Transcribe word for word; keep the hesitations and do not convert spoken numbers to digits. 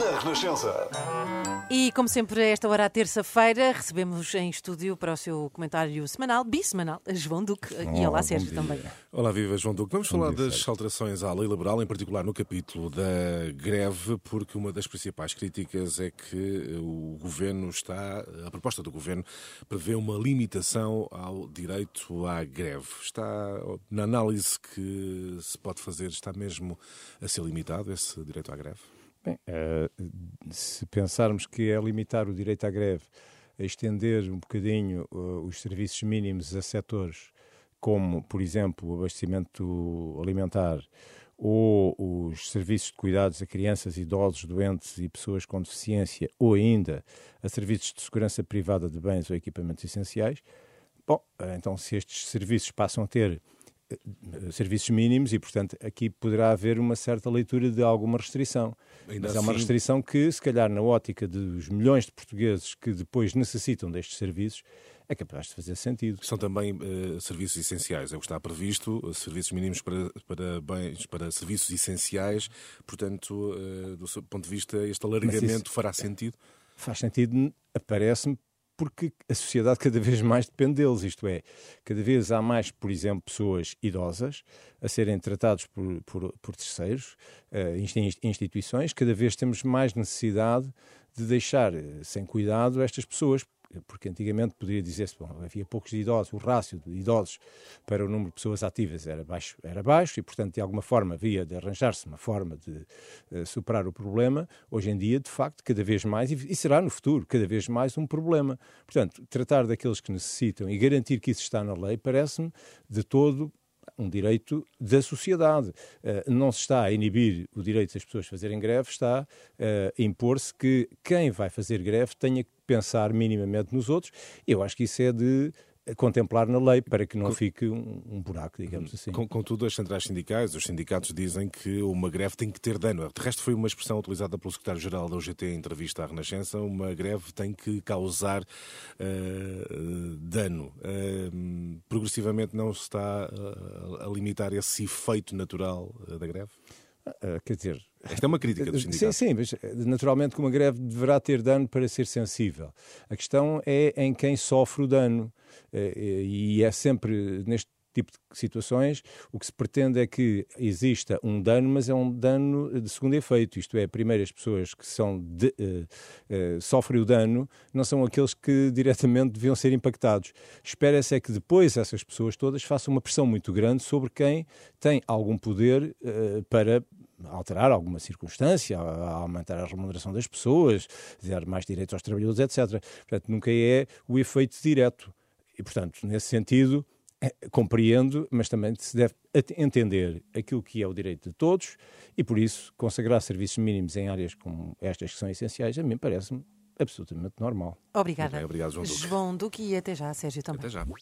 na Renascença. E, como sempre, a esta hora, à terça-feira, recebemos em estúdio para o seu comentário semanal, bissemanal, João Duque. E olá, Sérgio, também. Olá, viva João Duque. Vamos falar dia, das Sérgio. alterações à lei laboral, em particular no capítulo da greve, porque uma das principais críticas é que o Governo está, a proposta do Governo prevê uma limitação ao direito à greve. Está, na análise que se pode fazer, está mesmo a ser limitado esse direito à greve? Bem, uh, se pensarmos que é limitar o direito à greve, a estender um bocadinho uh, os serviços mínimos a setores como, por exemplo, o abastecimento alimentar ou os serviços de cuidados a crianças, idosos, doentes e pessoas com deficiência, ou ainda a serviços de segurança privada de bens ou equipamentos essenciais, bom, então se estes serviços passam a ter serviços mínimos e, portanto, aqui poderá haver uma certa leitura de alguma restrição. Ainda Mas é uma assim... restrição que, se calhar, na ótica dos milhões de portugueses que depois necessitam destes serviços, é capaz de fazer sentido. São também uh, serviços essenciais, é o que está previsto, uh, serviços mínimos para, para bens, para serviços essenciais, portanto, uh, do seu ponto de vista, este alargamento fará sentido? Faz sentido, parece-me, porque a sociedade cada vez mais depende deles, isto é, cada vez há mais, por exemplo, pessoas idosas a serem tratados por, por, por terceiros, uh, instituições, cada vez temos mais necessidade de deixar sem cuidado estas pessoas, porque antigamente poderia dizer-se, bom, havia poucos idosos, o rácio de idosos para o número de pessoas ativas era baixo, era baixo e, portanto, de alguma forma havia de arranjar-se uma forma de uh, superar o problema. Hoje em dia, de facto, cada vez mais, e, e será no futuro, cada vez mais um problema. Portanto, tratar daqueles que necessitam e garantir que isso está na lei parece-me de todo um direito da sociedade. Uh, não se está a inibir o direito das pessoas fazerem greve, está uh, a impor-se que quem vai fazer greve tenha que pensar minimamente nos outros. Eu acho que isso é de contemplar na lei para que não fique um, um buraco, digamos assim. Contudo, as centrais sindicais, os sindicatos dizem que uma greve tem que ter dano. De resto, foi uma expressão utilizada pelo secretário-geral da U G T em entrevista à Renascença. Uma greve tem que causar uh, dano. Uh, progressivamente não se está uh, a limitar esse efeito natural uh, da greve? Uh, quer dizer... Esta é uma crítica dos sindicatos. Sim, sim, mas naturalmente que uma greve deverá ter dano para ser sensível. A questão é em quem sofre o dano. E é sempre neste tipo de situações o que se pretende é que exista um dano, mas é um dano de segundo efeito. Isto é, primeiro as pessoas que são de, uh, uh, sofrem o dano não são aqueles que diretamente deviam ser impactados. Espera-se é que depois essas pessoas todas façam uma pressão muito grande sobre quem tem algum poder uh, para alterar alguma circunstância, a aumentar a remuneração das pessoas, dar mais direitos aos trabalhadores, etcétera. Portanto, nunca é o efeito direto. E, portanto, nesse sentido, é, compreendo, mas também se deve entender aquilo que é o direito de todos e, por isso, consagrar serviços mínimos em áreas como estas que são essenciais, a mim parece-me absolutamente normal. Obrigada. Okay, obrigado, João Duque. João Duque, e até já, Sérgio, também. Até já.